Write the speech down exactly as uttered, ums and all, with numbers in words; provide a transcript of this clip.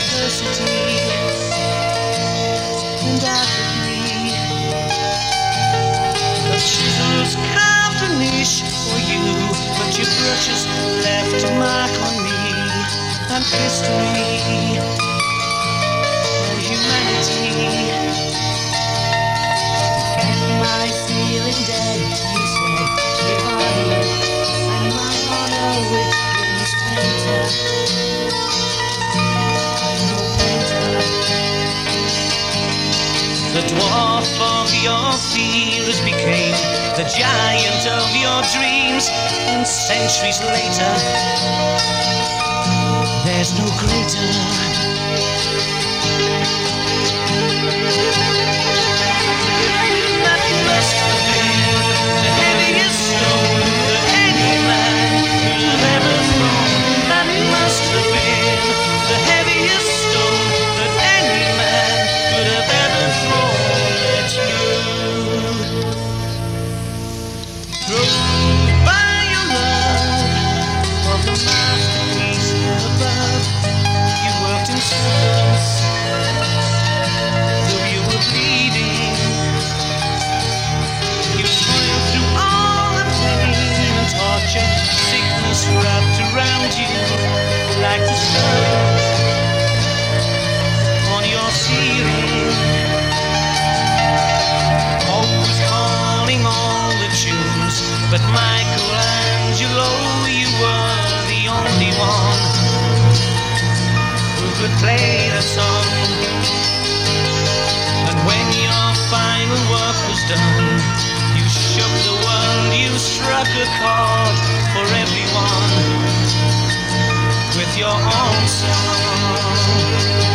adversity and apathy. The chisels carved a niche for you, but your brushes left a mark on me and history and humanity. Am I feeling dead? You said, if I live, and my honor which brings painter. No painter. The dwarf of your fears became the giant of your dreams, and centuries later, there's no greater. Wrapped around you like the stars on your ceiling. Hope was calling all the tunes, but Michelangelo, you were the only one who could play the song. And when your final work was done, you shook the world, you struck a chord for everyone with your own song.